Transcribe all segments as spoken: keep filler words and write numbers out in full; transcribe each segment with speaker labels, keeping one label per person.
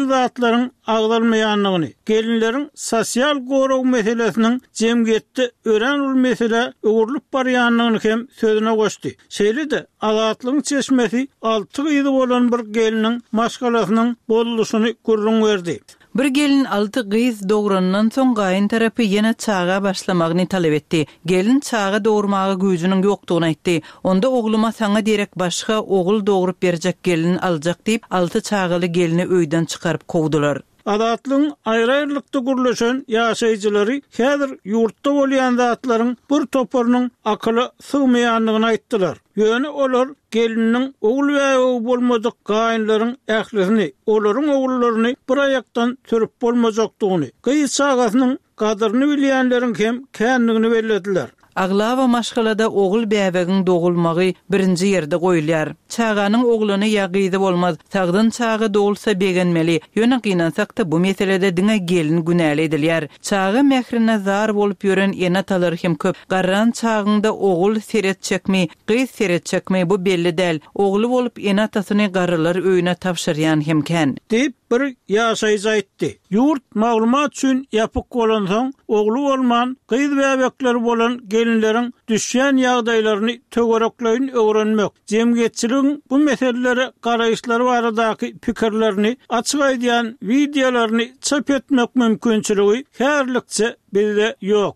Speaker 1: gaýly zatlaryň agdalmaýanlygyny, gelinleriň sosial goraw meselesiniň jemgyýetde ören ul mesele öwürlüp barýanlygyny hem sözüne goşdy. Şeýle-de azatlygyň çeşmesi alty gyýdy bolan bir geliniň maşgalasynyň boluşyny gurrun berdi.
Speaker 2: Bir gelin altı gyz doğrandan soň gaýyn tarapy ýene çağa başlamagyny talep etdi. Gelin çağa doğurmagy güýjüniň ýokdugyny aýtdy. Onda ogluma saňa derek başga ogul doğurup berjek gelin aljak diýip altı çağaly gelini öýden çykaryp kowdular.
Speaker 1: Adatlyň aýry-aýrylykda gurlaşan ýaşaýjylary häzir ýurtda bolýan zatlaryň bir toparynyň akyly sygmaýanlygyny aýtdylar. Ýöne olar geliniň ogul we bolmadyk gaýynlaryň ählisini, olaryň ogullaryny bir aýakdan türüp bolmajakdygyny, gyýy çagasynyň gadyryny bilýänleriň hem känligini bellädiler.
Speaker 2: Aglawa maşgalada ogul bäwegiň dogulmagy birinji ýerde goýulýar. Çağanyň oglany ýagydy bolmaz. Tagdan çağı dogulsa begenmeli. Ýöne gynansak-da bu meselede diňe gelin günäli edilýär. Çağı mährine zar bolup ýören enatalar hem köp. Garran çağında ogul seret çekmi, gyz seret çekmi bu belli däl. Ogly bolup enatasyny garrylar öýüne tapşyrýan hem kän.
Speaker 1: Diýip bir ýaşaýjy aýtdy. Ýurt maglumat üçin ýapyk bolan soň ogly bolman, gyz bäwekler bolan gelinleriň düşýän ýagdaýlaryny töwerekleýin öwrenmek, jemgyýetçiligiň bu meselelere garaýşlary baradaky pikirlerini açyk aýdýan videolaryny çap etmek mümkinçiligi härlikçe bizde ýok.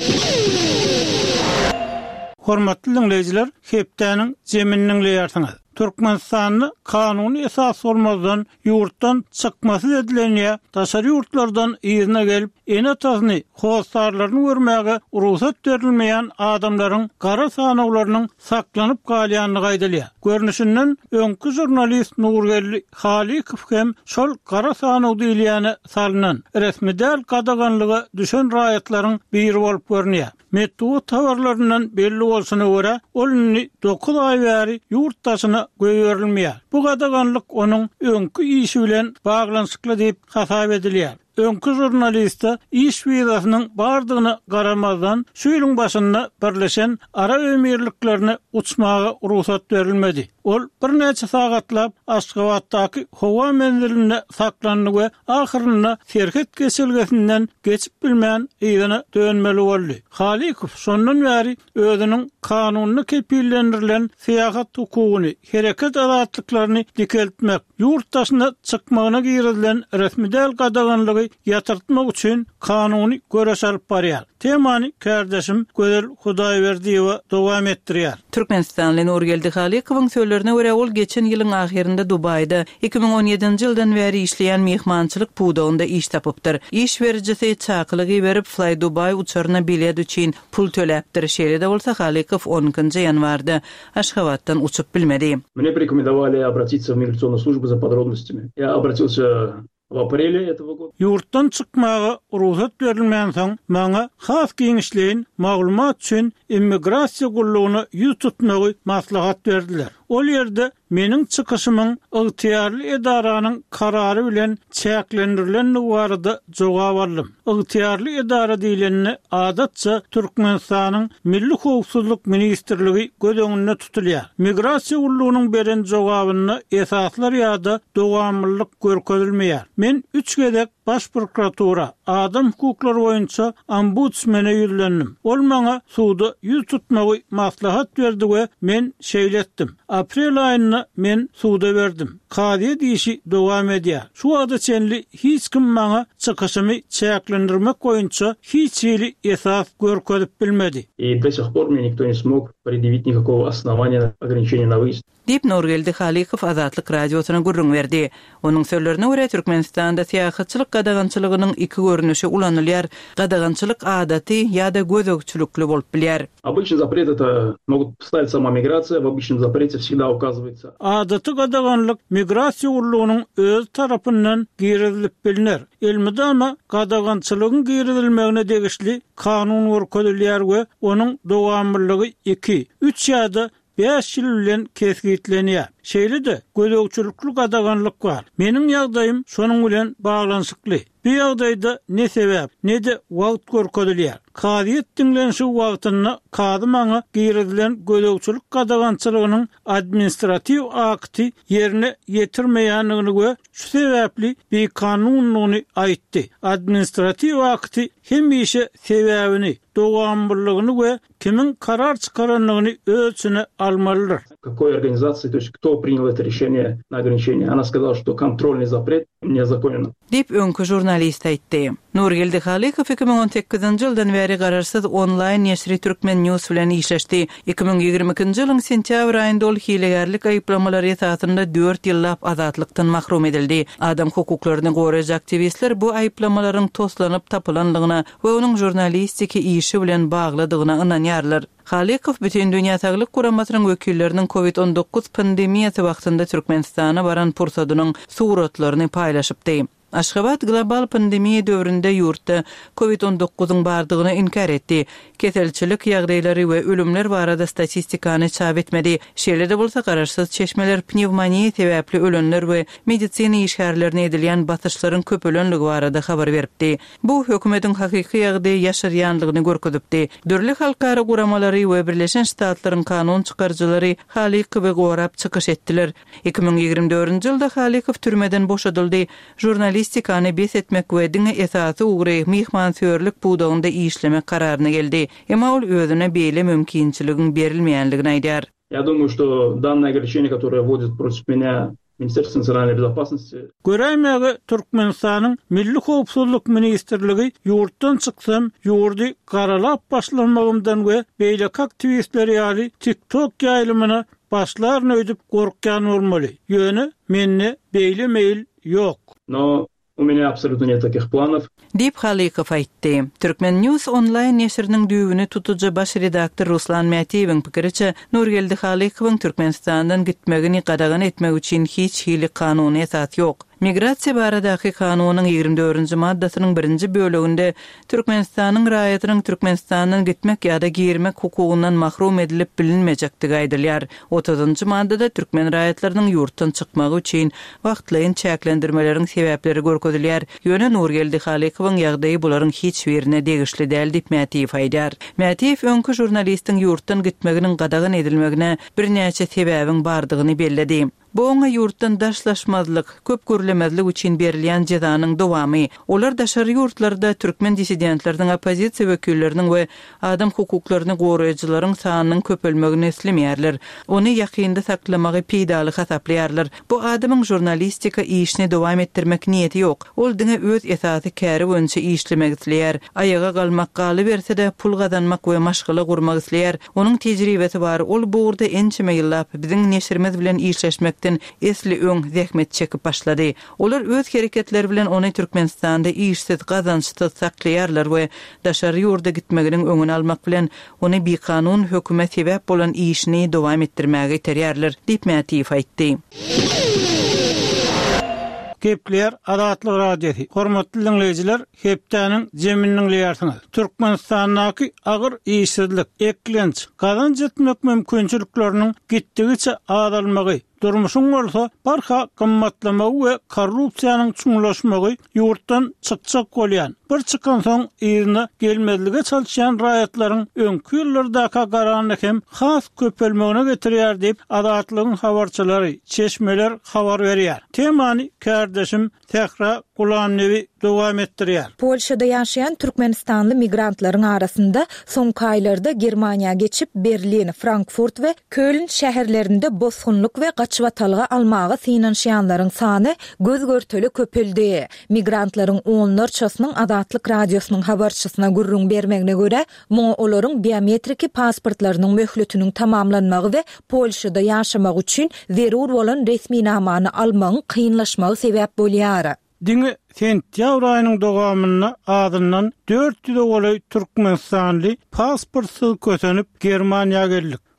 Speaker 1: Hormatly dinleýijiler, hepdäniň jeminiň leýärsiňiz. Türkmenistanyny kanuny esas bolmazdan ýurtdan çykmasy edilenýär, daşary ýurtlardan ýerine gelip enatasyny, howsarlaryny görmäge ruhsat berilmeýän adamlaryň gara sanawlarynyň saklanyp galýanlygy aýdylýar. Görnüşinden öňkü jurnalist Nurgelli Halikow hem şol gara sanaw diýilýäne salynan resmidäl gadaganlygy düşen raýatlaryň biri bolup görnýär. Metu tawarlaryndan belli bolsuny görä, olny dokuz aý bäri ýurtdaşyna goýurilmeýär. Bu gadaganlyk onuň öňkü işi bilen baglanşykly diýip hasap edilýär. Öňkü jurnalista iş wizasynyň bardygyny garamazdan şu ýylyň başynda birleşen ara ömürliklerini uçmaga ruhsat berilmedi. Ol bir neçe sagatlap Aşgabatdaky howa menziline saklandy we ahyrynda Serhet kesilgesinden geçip bilmän ýygyna dönmeli boldy. Halikow şondan bäri özüniň kanuny kepillendirilen seyahat hukugyny, hereket azatlyklaryny dikeltmek, ýurtdaşyna çykmagyna girdilen resmidäl gadaganlygy ýatyrtmak üçin kanuny göreş alyp barýar. Temany kardeşim Gözel Hudaýberdiýewa dowam etdirýär.
Speaker 2: Türkmenistanly Nurgeldi Halikowyň sözlerine görä ol geçen ýylyň ahirinde Dubaýda iki bin on ýedinji ýyldan bäri işleýän mehmançylyk pudawynda iş tapypdyr. İş berjisi çaklygy berip Fly Dubai uçaryna bilet üçin pul töläpdir. Şeýle-de bolsa Halikow onuncu ýanwarda Aşgabatdan uçup bilmedi.
Speaker 3: Мне порекомендовали обратиться в миграционную службу за подробностями. Я обратился в апреле этого года.
Speaker 1: Ýurtdan çykmaga ruhsat berilmän soň maňa has giňişliğin maglumat üçin immigrasiýa gullugyny ýüz tutmagy maslahat berdiler. Ol ýerde meniň çykyşymyň ygtyýarly edaranyň karary bilen çäklendirilenligi barada jogap aldym. Ygtyýarly edara diýileni adatça Türkmenistanyň Milli Howpsuzlyk Ministrligi göz öňünde tutulýar. Migrasiýa gullugynyň beren jogabyny esaslar ýa-da dowamlılık görkezilmeýär. Men üç gedek Baş prokuratura adam hukuklary boýunça ombudsmana ýüzlendim. Ol maňa suwda ýüz tutmagy maslahat berdi we men şeýletdim. Aprel aýyna men suwda berdim. Kady diýişi dowam edýär. Şu wagta çenli hiç kim maňa çykyşymy çäklendirmek boýunça hiç ýyly esas görkezip bilmedi.
Speaker 3: И до сих пор мне никто не смог предъявить никакого основания ограничения на выезд.
Speaker 2: Dip Nurgeldi Halikow Azatlyk radiosyna gurrun berdi. Onuň sözlerine görä Türkmenistanda syýasatçylyk gadagançylygynyň iki görnüşi ulanylýar. Gadagançylyk adaty ýa-da gözökçülükli bolup bilýär.
Speaker 3: Обычный запрет это могут ставить сама миграция, в обычном запрете всегда указывается.
Speaker 1: Adaty gadaganlyk migrasiýa gullugynyň öz tarapyndan girilip bilinir. Elmidama gadagançylygyň girilmegine degişli kanun görkezilýär we onuň dowamlılıgy iki, üç ýa-da beş ýyl bilen kesgitlenýär. Şeýle de gödökçülükli gadaganlyk bar. Meniň ýagdaýym şonuň bilen baglanşykly. Bu ýagdaýda ne sebäp, ne de wagt görkezilýär. Kadyet dinlen şu wagtyny kady maňa gyredilen gödökçülük gadagançylygynyň administrativ akty ýerine ýetirmeýändigini we şu sebäpli bir kanunlugyny aýtdy. Administrativ akty hem işe sebäbini, dowamlılıgyny we kimin karar çykaranlygyny ölçüne almalydyr.
Speaker 3: Какой организации, то есть кто принял это решение на ограничение? Она сказала, что контрольный запрет незаконен.
Speaker 2: Dip öňkü jurnalist aýtdy. Nurgildi Halikow iki bin on sekizinji ýyldan beri gararsyz online Nesri Türkmen News bilen işleşdi. iki bin ýygrimi ikinji ýylyň sentýabr aýynda ol hilegerlik aýyplamалary esasynda dört ýyllap azatlykdan mahrum edildi. Adam hukuklaryny goraýjy aktivistler bu aýyplamalaryň toslanyp tapylanlygyna we onuň jurnalistiki işi bilen bagladygyna ynanýarlar. Halikow bütün dünýä saglyk guramatynyň wekilleriniň covid on dokuz pandemiýasy wagtynda Türkmenistana baran pursadynyň suratlaryny paýlaşypdy. Aşgabat global pandemiýa döwründe ýurtda covid on dokuzyň bardygyny inkar etdi. Keselçilik ýagdaýlary we ölümler barada statistikany çap etmedi. Şeýle bolsa gararsyz çeşmeler, pnevmoniýa sebäpli ölenler we medisina işgärlerine edilýän batyşlaryň köpelenligi barada habar beripdi. Bu hökümetiň hakyky ýagdaý ýaşarýanlygyny görkezipdi. Dörli halkara guramalary we Birleşen Ştatlaryň kanun çykarjylary Halikow gorap çykyş etdiler. iki bin ýygrimi dördünji ýylda Halikow türmeden boşadyldy. Jurnalist istikany bes etmek we diňe esasy ugry mihmansörlük budagynda işlemek kararyna geldi. Emma ol özüne beýle mümkinçiligiň berilmeýänligini aýdýar.
Speaker 3: Я думаю, что данное ограничение, которое вводит против меня Министерство национальной безопасности.
Speaker 1: Göräýmäge Türkmenistanyň Milli Howpsuzlyk Ministrligi ýurtdan çyksam, ýurdy garalap başlanmagymdan we beýle aktivistler ýaly TikTok ýaýlymyna başlaryny ödüp gorkýan bolmaly. Ýöne menne beýle meýil ýok.
Speaker 3: Но у меня абсолютно нет таких планов.
Speaker 2: Dip Halikow aýtdy. Türkmen News online neşriniň düýbüni tutucı baş redaktor Ruslan Mätiýewiň pikiriçe, Nurgildi Halikowyň Türkmenistandan gitmegini gadagan etmek üçin hiç hili kanuny esas ýok. Migrasiýa baradaky kanunyň ýygrimi dördünji maddasynyň birinji böleginde Türkmenistanyň raýatynyň Türkmenistandan gitmek ýa-da girmek hukugundan mahrum edilip bilinmejekdigi aýdylýar. otuzunji maddada Türkmen raýatlarynyň ýurtdan çykmagy üçin wagtlaýyn çäklendirmeleriň sebäpleri görkezilýär. Ýöne Nurgildi Halikowyň ýagdaýy bularyň hiç birine degişli däl diýip Mätiýew aýdýar. Mätiýew öňkü jurnalistiň ýurtdan gitmeginiň gadagan edilmegine birnäçe sebäbiň bardygyny belledi. Bu oňa ýurtdan daşlaşmazlyk, köp görlemezlik üçin berilýän jazanyň dowamy. Olar daşary ýurtlarda türkmen dissidentleriniň, opozisiýa wekilleriniň we adam hukuklaryny goraýjylaryň sanynyň köpelmegini islemýärler. Ony ýakynda saklamagy peýdaly hasaplaýarlar. Bu adamyň jurnalistika işini dowam etdirmek niýeti ýok. Ol diňe öz esasy käri boýunça işlemek isleýär. Aýaga galmak galy berse de pul gazanmak we maşgala gurmak isleýär. Onuň tejribesi bar. Ol bu urda ençime ýyllap biziň neşrimiz bilen işleşmek esli öň zähmet çekip başlady. Olar öz hereketleri bilen ony Türkmenistanda işsiz gazançsyz saklaýarlar we daşary ýurda gitmeginiň öňüni almak bilen ony bir kanun hökümet sebäp bolan işini dowam etdirmäge iterýärler diýip Mätiýew aýtdy.
Speaker 1: Kepler Adatlyk radiosi. Hormatly dinleyijiler, hepdäniň jeminiň ýartyňyz. Türkmenistanyň agyr işsizlik, eklenç, gazanç etmek mümkinçilikleriniň gitdigiçe azalmagy, durmuşun bolsa barha gymmatlamagy we korrupsiýanyň çuňlaşmagy ýurtdan çykçak bolýan. Bir çykan soň ýerine gelmezlige çalşýan raýatlaryň öňkü ýyllardaky garanyny hem has köpelmegine getirýär diýip adatlygyň habarçylary, çeşmeler habar berýär. Temany kardeşim Tehra Gulannewi dowam etdirýär.
Speaker 4: Polşada ýaşaýan Türkmenistanly migrantlaryň arasynda soňky aýlarda Germaniýa geçip Berlin, Frankfurt we Köln şäherlerinde bosgunluk we gaçywatalga almagy synanşýanlaryň sany göz görteli köpeldi. Migrantlaryň onlarçasynyň Adatlyk radiosynyň habarçysyna gurrun bermegine görä, muňa olaryň biometriki pasportlarynyň möhletiniň tamamlanmagy we Polşada ýaşamak üçin zerur bolan resmi namany almagyň kynlaşmagy sebäp bolýar.
Speaker 1: Diňe sentýabr aýynyň dowamyna adyndan dört ýüz olaý Türkmenistanly pasportsyz kösenip Germaniýa geldik.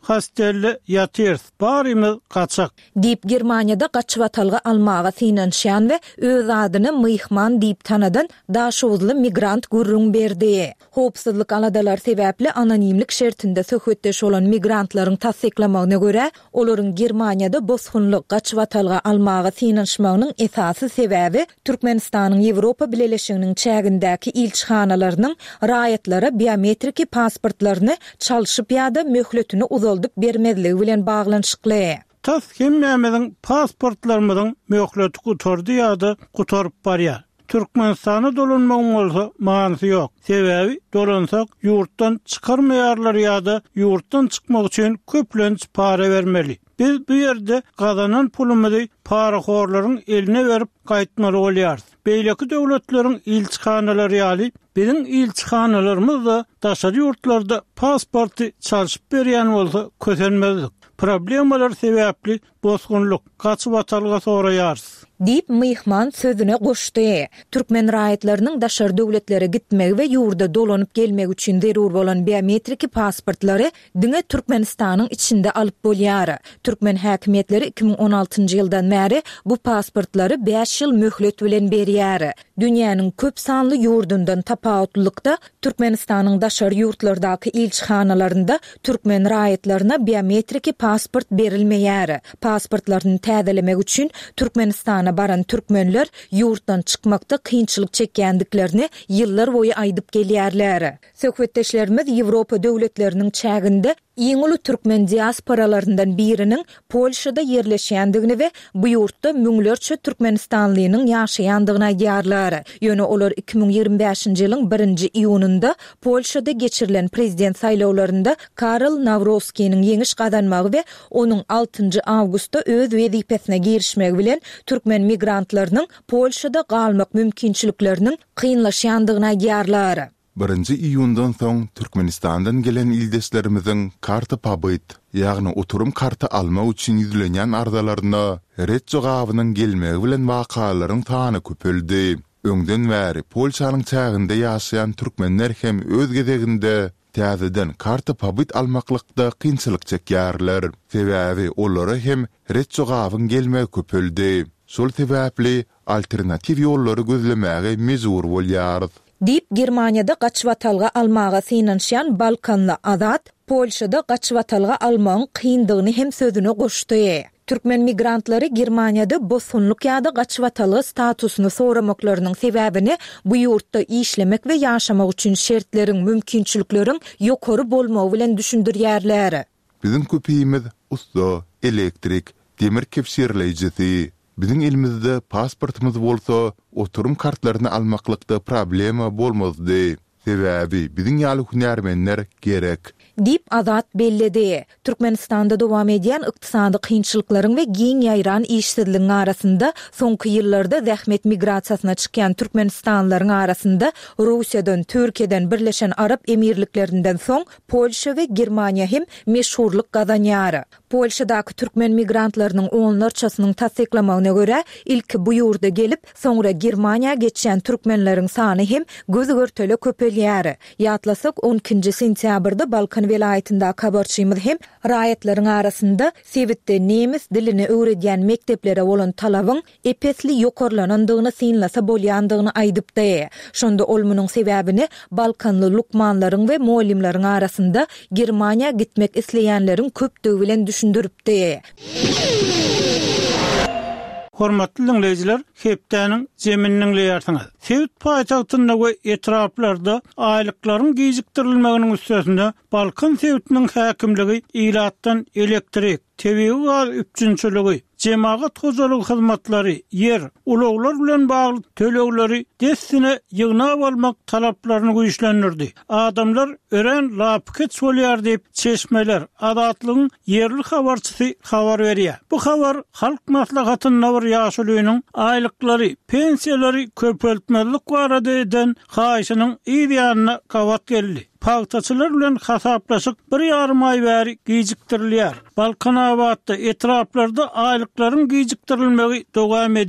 Speaker 1: hastelli yatırız. Barimiz kaçak.
Speaker 4: Dip Germaniyada gaçywatalga almaga synanşan we öz adyny myhman diýip tanadan daşowuzly migrant gurrun berdi. Howpsuzlyk aladalar sebäpli anonimlik şertinde söhbetdeş olan migrantlaryň tasdiklamagyna görä, olaryň Germaniyada bosgunlyk gaçywatalga almaga synanşmagynyň esasy sebäbi Türkmenistanyň Ýewropa Birleşiginiň çägindäki ilçihanalarının raýatlara biometriki pasportlaryny çalşyp ýa-da möhletini uzaldyp bermezligi bilen baglanyşykly.
Speaker 1: Tas hemmemiziň pasportlarymyzyň möhleti gutardy ýa-da gutarıp barýar. Türkmenistana dolanmagyň bolsa manysy ýok. Sebäbi dolansak ýurtdan çykarmaýarlar ýa-da ýurtdan çykmak üçin köplenç para bermeli. Biz bu ýerde gazanan pulumuzy paraxorlaryň eline berip gaýtmaly bolýar. Beýleki döwletleriň ilçihanalary ýaly biziň ilçihanalarymyz da daşary ýurtlarda pasporty çalşyp berýän bolsa kösenmezdik. Problemalar sebäpli bosgunlyk, gaçywatalga soraýar. Dip myhman sözüne goşdy. Türkmen raýatlarynyň daşary döwletlere gitmegi we ýurda dolanyp gelmegi üçin zerur bolan biometriki pasportlary diňe Türkmenistanyň içinde alyp bolýar. Türkmen häkimetleri iki ming on altyncı ýyldan bäri bu pasportlary beş ýyl möhlet bilen berýär. Dünýäniň köp sanly ýurdundan tapawutlykda Türkmenistanyň daşary ýurtlardaky ilçihanalarynda Türkmen raýatlaryna biometriki pasport berilmeýär. Pasportlaryny täzelemek üçin Türkmenistan baran türkmenler yurtdan çıkmakda kıyınçılık çekýändiklerini yıllar boyu aydyp gelýärler. Söhbetdeşlerimiz Ýewropa döwletleriniň çäginde iň uly türkmen diasporalaryndan biriniň Polşada yerleşýändigini we bu ýurtda müňlerçe türkmenistanlynyň ýaşaýandygyna aýdýarlar. Ýöne olar iki ming ýigirme beşinji ýylyň birinji iýununda Polşada geçirilen prezident saýlawlarynda Karol Nawrowskiň ýeňiş gazanmagy we onuň altyncı awgustda öz wezipesine girişmegi bilen türkmen migrantlarynyň Polşada galmak mümkinçilikleriniň kynlaşýandygyna aýdýarlar.
Speaker 5: birinji iýundan soň Türkmenistandan gelen ildeslerimiziň karta pabyt, ýagny oturum karta almak üçin ýüzlenýän ardalaryna ret jogabynyň gelmegi bilen wakalaryň sany köpeldi. Öňden bäri Polşanyň çäginde ýaşaýan türkmenler hem öz gezeginde täzeden karta pabyt almaklykda kynçylyk çekýärler. Sebäbi olary hem ret jogabyň gelmegi köpeldi. Şol sebäpli alternativ ýollary gözlemäge mezur bolýar.
Speaker 4: Dip Germaniyada gaçywatalga almaga synanşan Balkanly Azat, Polşada gaçywatalga almagyň kyndygyny hem sözüne goşdy. Türkmen migrantlary Germaniyada bosgunlyk ýa-da gaçywatalga statusyny soramaklarynyň sebäbini bu ýurtda işlemek we ýaşamak üçin şertleriň, mümkinçilikleriň ýokary bolmagy bilen düşündirýärler.
Speaker 5: Biziň köpüýimiz usta, elektrik, demir kepsirleýjisi. Biziň elimizde pasportumuz bolsa, oturum kartlaryny almaklykda problema bolmazdy. Sebäbi biziň ýaly hünärmenler gerek.
Speaker 4: Dip Azat belledi. Türkmenistanda dowam edýän ykdysady kynçylyklaryň we giň ýaýran işsizligiň arasynda soňky ýyllarda zähmet migrasiýasyna çykýan türkmenistanlaryň arasynda Russiýadan, Türkiýeden, Birleşen Arap Emirliklerinden soň Polşa we Germaniýa hem meşhurlyk gazanýar. Polşadaky türkmen migrantlarynyň onlarçasynyň tasdiklamagyna görä, ilki bu ýurda gelip, soňra Germaniýa geçýän türkmenleriň sany hem göz görtele köpelýär. Ýatlasak onunçy sentýabrda Balkan vilayetinde kabarçymyz hem raýatlaryň arasynda sebitde nemis dilini öwredýän mekteplere bolan talabyň epesli ýokarlanandygyny synlasa bolýandygyny aýdypdy. Şonda ol munyň sebäbini Balkanly lukmanlaryň we muallimleriň arasynda Germaniýa gitmek isleýänleriň köpdügi bilen düşündiripdi.
Speaker 1: Hormatly dinleyijiler, hepdäniň jemininiň ýartyňy. Sewit paýtagtynda we etraplarda aýlyklaryň gijikdirilmeginiň üstesinde Balkan Sewitiniň häkimligi ilatdan elektrik, tebii gaz üçinçiligi, jemaat hojalygy hyzmatlary, yer, ulaglar bilen bagly tölegleri destine ýygnap almak talaplaryny güýçlendirdi. Adamlar ören lapket bolýar diýip çeşmeler, adatlygyň yerli habarçysy habar berýär. Bu habar halk maslahatynyň bir ýaşulygynyň aýlyklary, pensiýalary köpeltmelik barada eden haýyşynyň ýa-da kawat geldi. Paýtaçylar bilen hasaplaşyk bir ýarym aý bäri gijikdirilýär. Balkan awatda etraplarda aýlyklaryň gijikdirilmegi dowam edýär.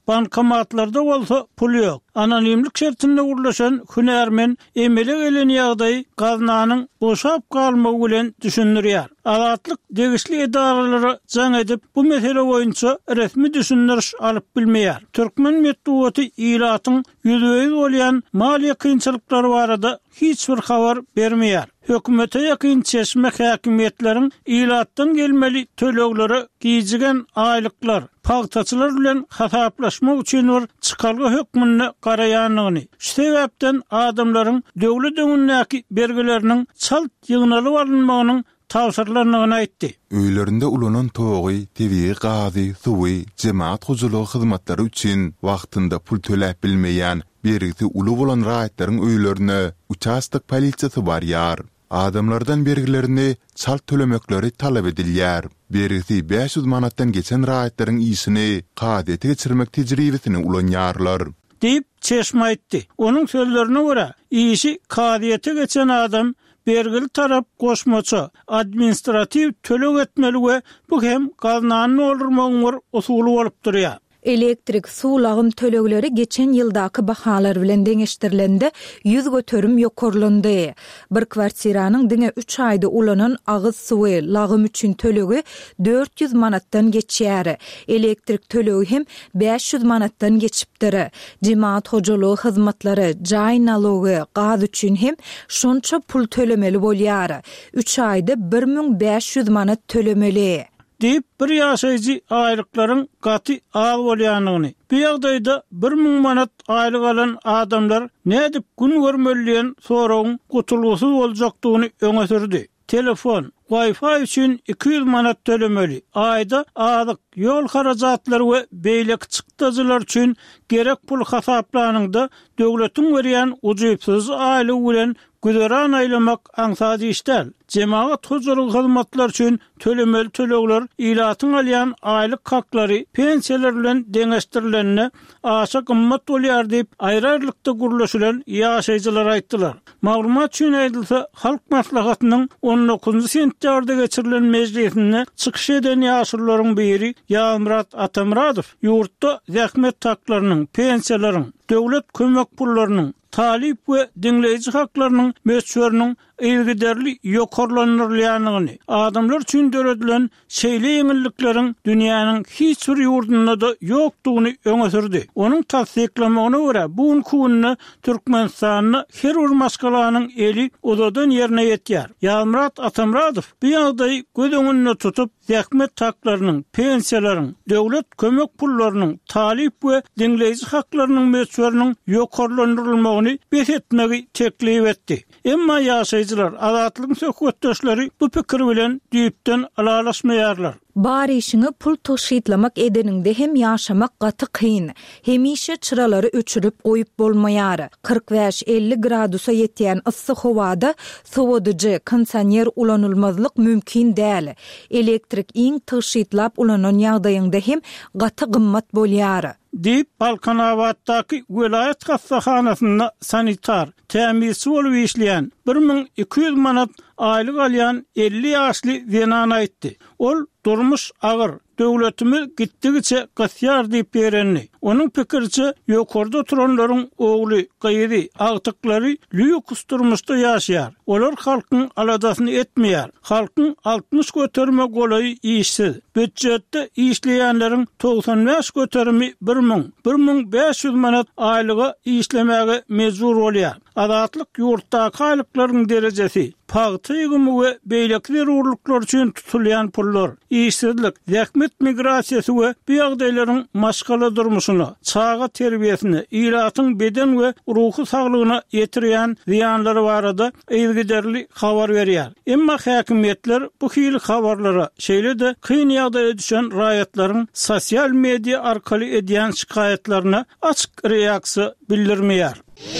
Speaker 1: bankomatlarda bolsa pul ýok. Anonimlik şertinde gurlaşan hünärmen emele gelen ýagdaý gaznanyň boşap galmagy bilen düşündirýär. Azatlyk degişli edaralary jaň edip bu mesele boýunça resmi düşündiriş alyp bilmeýär. Türkmen medeniýeti ýylatyň ýüzüýiz bolýan maliýe kynçylyklary barada hiç bir habar bermeýär. Hökümete ýakyn çeşme häkimetleriň ýylatdan gelmeli tölegleri giýjigen aýlyklar, pagtaçylar bilen hasaplaşmak üçin bir çykalgy hökmüne garaýanyny. Şu sebäpden adamlaryň döwlet öňündäki bergileriniň çalt ýygnalyp alınmagynyň tawsirlerini aýtdy.
Speaker 5: Öýlerinde ulanan togy, tebiği gazy, suwy, jemaat huzurlugy hyzmatlary üçin wagtynda pul töläp bilmeýän bergisi uly bolan raýatlaryň öýlerine uçastyk polisiýasy barýar. Adamlardan bergilerini çalt tölemekleri talap edilýär. Bergisi beş yüz manatdan geçen raýatlaryň ýysyny gadety geçirmek tejribesini ulanýarlar.
Speaker 1: Diýip çeşme aýtdy. Onuň sözlerine görä, ýyşy gadety geçen adam bergili tarap goşmaça administrativ tölek etmeli we bu hem gaznanyny oldurmagyň usuly bolup durýar.
Speaker 4: Elektrik suwlagym tölegleri geçen ýyldaky bahalar bilen deňeşdirilende yüz götürüm ýokarlandy. Bir kwartiranyň diňe üç aýda ulanan agyz suwy lagym üçin tölegi dört yüz manatdan geçýär. Elektrik tölegi hem beş yüz manatdan geçipdir. Jemaat hojalygy hyzmatlary, jaý nalogy, gaz üçin hem şonça pul tölemeli bolýar. üç aýda bir miň beş yüz manat tölemeli.
Speaker 1: Deyip bir ýaşaýjy aýlyklaryň gaty az bolýanyny. Bu ýagdaýda bir miň manat aýlyk alan adamlar nädip gün görmeliýän soragyň gutulgusyz boljakdygyny öňe sürdi. Telefon, Wi-Fi üçin iki yüz manat tölemeli. Aýda azyk, ýol harajatlary we beýlek çykdyjylar üçin gerek pul hasaplanyňda döwletiň berýän ujuýpsyz aýlyk bilen güzeran aýlamak aňsady işler. Jemaat huzurlugy hyzmatlar üçin tölemeli tölegler ýylatyň alýan aýlyk haklary pensiýalar bilen deňeşdirilenine aşa gymmat bolýar diýip aýrarlykda gurlaşylan ýaşaýjylar aýtdylar. Maglumat üçin aýdylsa, halk maslahatynyň on dokuzunçy sentýarda geçirilen mejlisinde çykyş eden ýaşurlaryň biri Ýamrat Atamradow ýurtda zähmet haklarynyň, pensiýalaryň, döwlet kömek pullarynyň, talip we dinleyici haklarynyň meçhurnyň ilgiderli ýokarlanyrlyanyny, adamlar üçin döredilen şeýle ýeňillikleriň dünýäniň hiç bir ýurdunda da ýokdugyny öňe sürdi. Onuň tasdiklamagyna görä, bu unkuny Türkmenistanyň her bir maşgalanyň eli odadan ýerine ýetýär. Ýamrat Atamradow bu ýagdaýy göz öňünde tutup zähmet haklarynyň, pensiýalaryň, döwlet kömek pullarynyň, talip we dinleyici haklarynyň meçhurnyň ýokarlanyrylmagyny besetmegi teklip etdi. Emma ýaşaýjylar, azatlyk söhbetdeşleri bu pikir bilen diýipden alalaşmaýarlar.
Speaker 4: Bar işini pul taşytlamak edeninde hem yaşamak gaty kyn, hemişe çyralary öçürüp goýup bolmaýar. kırk beş elli gradusa ýetýän yssyk howada sowadyjy, kondisioner ulanylmazlyk mümkin däl. Elektrik iň taşytlap ulanan ýagdaýynda hem gaty gymmat bolýar.
Speaker 1: Diýip Balkanabatdaky vilayet hastahanasynda sanitar, tämirçi bolup işleýän bir miň iki yüz manat aýlyk alýan elli ýaşly zenan aýtdy. Ol durmuş agyr, döwletimiz gitdigiçe gasyar diýip berenni. Onuň pikirçe ýokarda oturanlaryň ogly, gyýry, agtyklary lüks durmuşda ýaşaýar. Olar halkyň aladasyny etmeýär. Halkyň altmış göterme golaý işsiz. Büdjetde işleýänleriň doksan beş göterimi bir miň, bir miň beş yüz manat aýlyga işlemäge mejbur bolýar. Azatlyk ýurtdaky aýlyklaryň derejesi, pagty ýygymy we beýlekli urluklar üçin tutulýan pullar, işsizlik, zähmet migrasiýasy we bu ýagdaýlaryň maşgala durmuşyny, çağa terbiýesini, ýylatyň beden we ruhy saglygyna ýetirýän ziýanlary barada ilgiderli habar berýär. Emma häkimetler bu hili habarlara, şeýle-de kyn ýagdaýa düşen raýatlaryň sosial media arkaly edýän şikaýetlerine açyk reaksiýa bildirmeýär.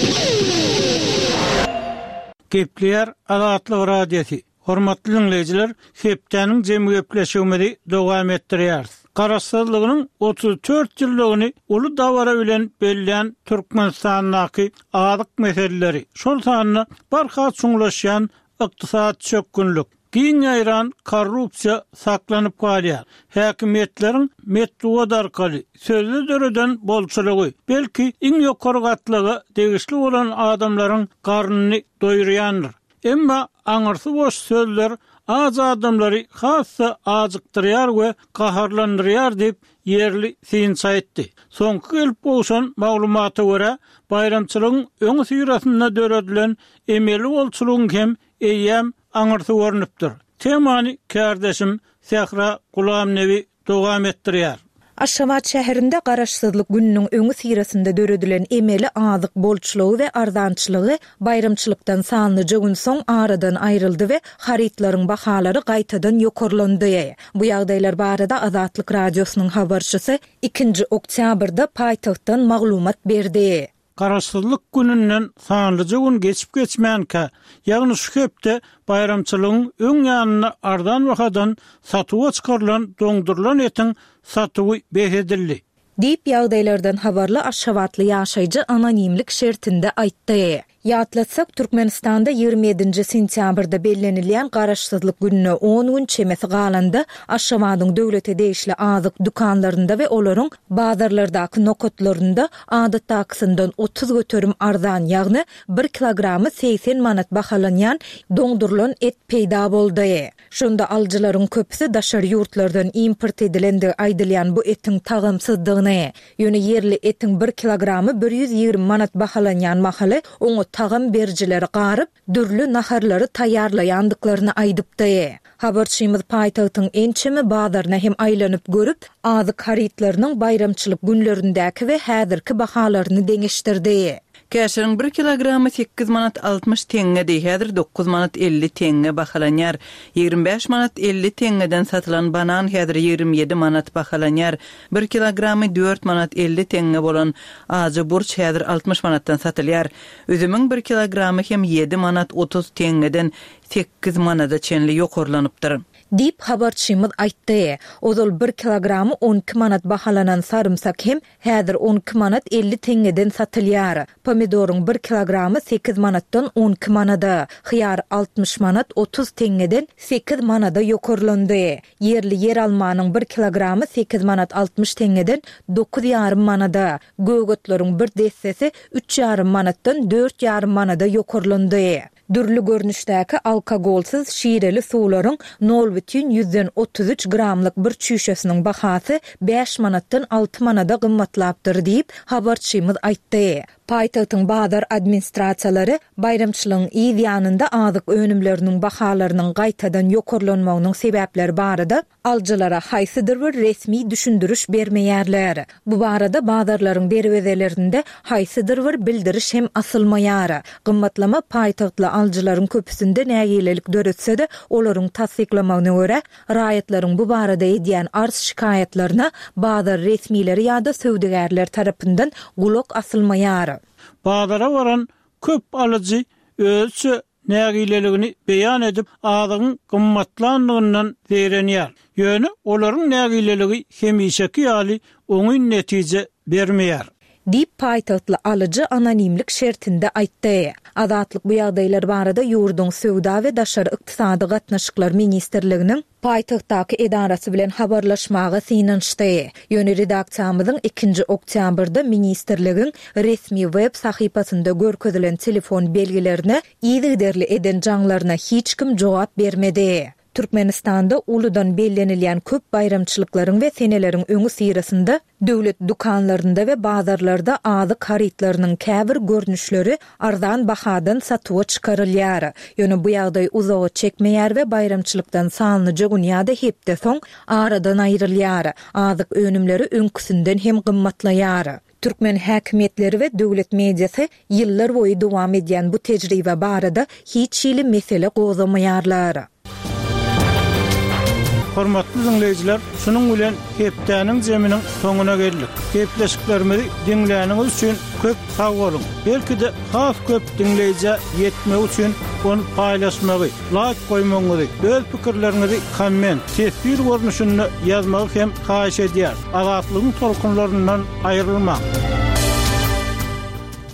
Speaker 1: Gepler Azatlyk radiosi. Hormatly dinleyijiler, hepdeniň jemy gepleşigimizi dowam etdirýär. Garaşsyzlygynyň otuz dört ýyllygyny uly dawara bilen belleýän Türkmenistanyň azyk meseleleri, şol sanyny barha çuňlaşýan ykdysat çökgünlük, giň aýran korrupsiýa saklanyp galýar. Häkimetlerin metduwa darkaly sözlü döreden bolçulugy, belki iň ýokary gatlygy degişli bolan adamlaryň garnyny doýurýandyr. Emma aňyrsy boş sözler az adamlary hassa azıktırýar we gaharlandyrýar diýip yerli synç aýtdy. Soňky gelip bolşan maglumata görä bayramçylygyň öňü syrasynda döredilen emeli bolçulugyň hem eýem aňyrsy görnüpdir. Temany kardeşim Sehra Gulamnevi dowam etdirýär.
Speaker 4: Aşgabat şäherinde garaşsyzlyk gününiň öňü syrasynda döredilen emeli azyk bolçulugy we ardançylygy bayramçylykdan sanlyca gün soň aradan aýryldy we haritlaryň bahalary gaýtadan ýokarlandy. Bu ýagdaýlar barada Azatlyk radiosynyň habarçysy ikinji oktýabrda paýtagtdan maglumat berdi.
Speaker 1: Garaşsyzlyk gününden sanlyca gün geçip geçmänkä, ýagny şu hepde bayramçylygyň öň ýanyna ardan wakadan satyga çykarylan doňdurulan etiň satygy behedildi.
Speaker 4: Diýip ýagdaýlardan habarly Aşgabatly ýaşaýjy anonimlik şertinde aýtdy. Ýatlatsak Türkmenistanda ýygrimi ýedinji sentýabrda bellenilýän garaşsyzlyk gününe on gün çemesi galanda Aşgabatyň döwlete degişli azyk dukanlarynda we olaryň bazarlardaky nokotlarynda adatdakysyndan otuz götürüm ardan, ýagny bir kilogramy seksen manat bahalanýan doňdurulan et peýda boldy. Şonda aljylaryň köpüsi daşary ýurtlardan import edilendi aýdylýan bu etiň tagamsyzdygyny, ýöne yerli etiň bir kilogramy bir ýüz ýygrimi manat bahalanýan mahaly oňa tagam berjileri garyp dürlü naharlary taýýarlaýandyklaryny aýdypdy. Habarçymyz paýtagtyň ençemi bazaryna hem aýlanyp görüp, azyk haritlarynyň bayramçylyk günlerindäki we häzirki bahalaryny deňeşdirdi.
Speaker 2: Käşiriň bir kilogramy sekiz manat altmış teňge, häzir dokuz manat elli teňge bahalanýar. ýygrimi beş manat elli teňgeden satylan banan häzir ýygrimi ýedi manat bahalanýar. bir kilogramy dört manat elli teňge bolan ajy burç häzir altmış manatdan satylýar. Üzümiň bir kilogramy hem ýedi manat otuz teňgeden sekiz manada çenli ýokarlanypdyr.
Speaker 4: Dip habarçymyz aýtdy. Ozal bir kilogramy on iki manat bahalanan sarımsak hem häzir on iki manat elli teňgeden satylýar. Pomidoryň bir kilogramy sekiz manatdan on iki manada, hyýar altmış manat otuz teňgeden sekiz manada ýokarlandy. Yerli yer almanyň bir kilogramy sekiz manat altmış teňgeden dokuz ýarym manada, gögötlaryň bir dessesi üç ýarym manatdan dört ýarym manada ýokarlandy. Dürlü görnüşdäki alkogolsuz şireli suwlaryň nol бүтүн yüzden otuz üç gramlyk bir çüşesiniň bahasy beş manatdan altı manada gymmatlapdyr diýip habarçymyz aýtdy. Paýtagtyň bazar administrasiýalary bayramçylygyň ýanynda azyk önümleriniň bahalarynyň gaýtadan ýokarlanmagynyň sebäpleri barada aljylara haýsydyr bir resmi düşündürüş bermeýärler. Bu barada bazarlaryň derwezelerinde haýsydyr bir bildiriş hem asylmaýar. Gymmatlama paýtagtly aljylaryň köpüsinde nägilelik döretse-de olaryň tasdiklamagyna görä raýatlaryň bu barada edýän arz şikaýatlaryna bazar resmileri ýa-da söwdegärler tarapyndan gulak asylmaýar.
Speaker 1: Bazara varan köp alıcı özçe nägileligini beýan edip azygyň gymmatlandygyndan zerenýär. Ýöne olaryň nägileligi hemişeki ýaly oňy netije bermeýär.
Speaker 4: Dip paýtagtly alyjy anonimlik şertinde aýtdy. Azatlyk bu ýagdaýlar barada ýurdun söwda we daşary ykdysady gatnaşyklar ministrliginiň paýtagtdaky edarasy bilen habarlaşmagy synanşdy. Ýöne redaksiýamyzyň ikinji oktýabrda ministrligiň resmi web sahypasynda görkezilen telefon belgilerini ýygyderli eden jaňlaryna hiç kim jogap bermedi. Türkmenistanda uludan bellenilýän köp bayramçylyklaryň we seneleriň öňü syrasynda döwlet dukanlarynda we bazarlarda azyk haritlarynyň käbir görnüşleri ardan bahadan satyga çykarylýar. Ýöne bu ýagdaý uzağa çekmeýär we bayramçylykdan sanlyja gün ýa-da hepde soň aradan aýrylýar. Azyk önümleri öňküsinden hem gymmatlaýar. Türkmen häkimetleri we döwlet mediasy ýyllar boýy dowam edýän bu tejribe barada hiç ýyly mesele gozamaýarlar.
Speaker 1: Hormatly dinleyijiler, şunun bilen hepdäniň jeminiň soňuna geldik. Hepleşiklerimizi dinläniňiz üçin köp sag bolun. Belki-de has köp dinleýije ýetmek üçin onu paýlaşmagy, like goýmagy, öz pikirleriňizi komment, tesbir görnüşinde ýazmagy hem haýyş edýär. Azatlygyň tolkunlaryndan aýrylmak.